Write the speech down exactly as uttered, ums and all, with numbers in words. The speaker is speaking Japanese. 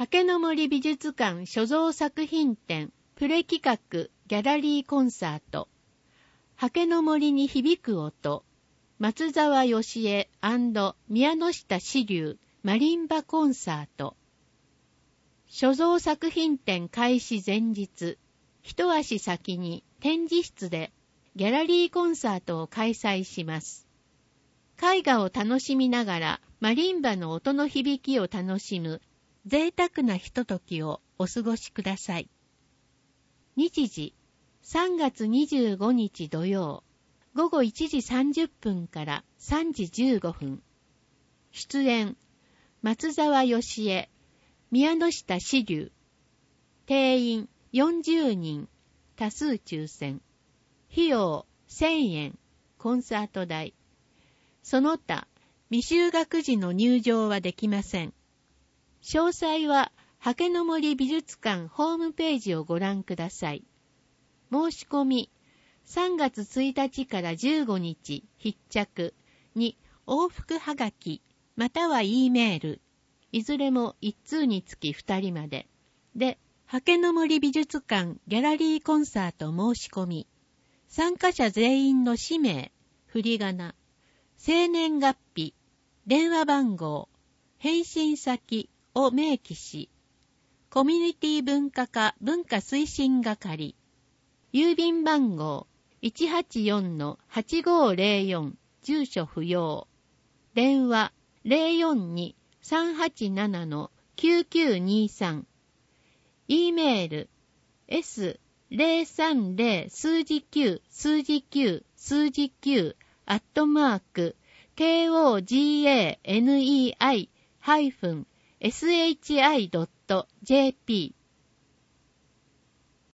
刷毛の森美術館所蔵作品展プレ企画ギャラリーコンサート、刷毛の森に響く音、松沢義恵&宮下志龍マリンバコンサート。所蔵作品展開始前日、一足先に展示室でギャラリーコンサートを開催します。絵画を楽しみながらマリンバの音の響きを楽しむ贅沢なひとときをお過ごしください。日時、さんがつにじゅうごにち土曜、ごごいちじさんじゅっぷんからさんじじゅうごふん。出演、松沢義恵、宮下志龍。定員よんじゅうにん、多数抽選。費用せんえん、コンサート代。その他、未就学時の入場はできません。詳細は、刷毛の森美術館ホームページをご覧ください。申し込み、さんがつついたちからじゅうごにち必着に往復はがき、または E メール、いずれもいち通につきふたりまで。で、刷毛の森美術館ギャラリーコンサート申し込み、参加者全員の氏名、振り仮名、生年月日、電話番号、返信先を明記し、コミュニティ文化課文化推進係、郵便番号 いちはちよんのはちごーぜろよん、住所不要、電話 ゼロよんに さんはちななのきゅうきゅうにさん、E メール エスゼロさんゼロ 数字きゅう数字きゅう数字きゅうアットマーク ケーオージーエーエヌイーアイ ハイフン エスエイチアイ ドット ジェーピー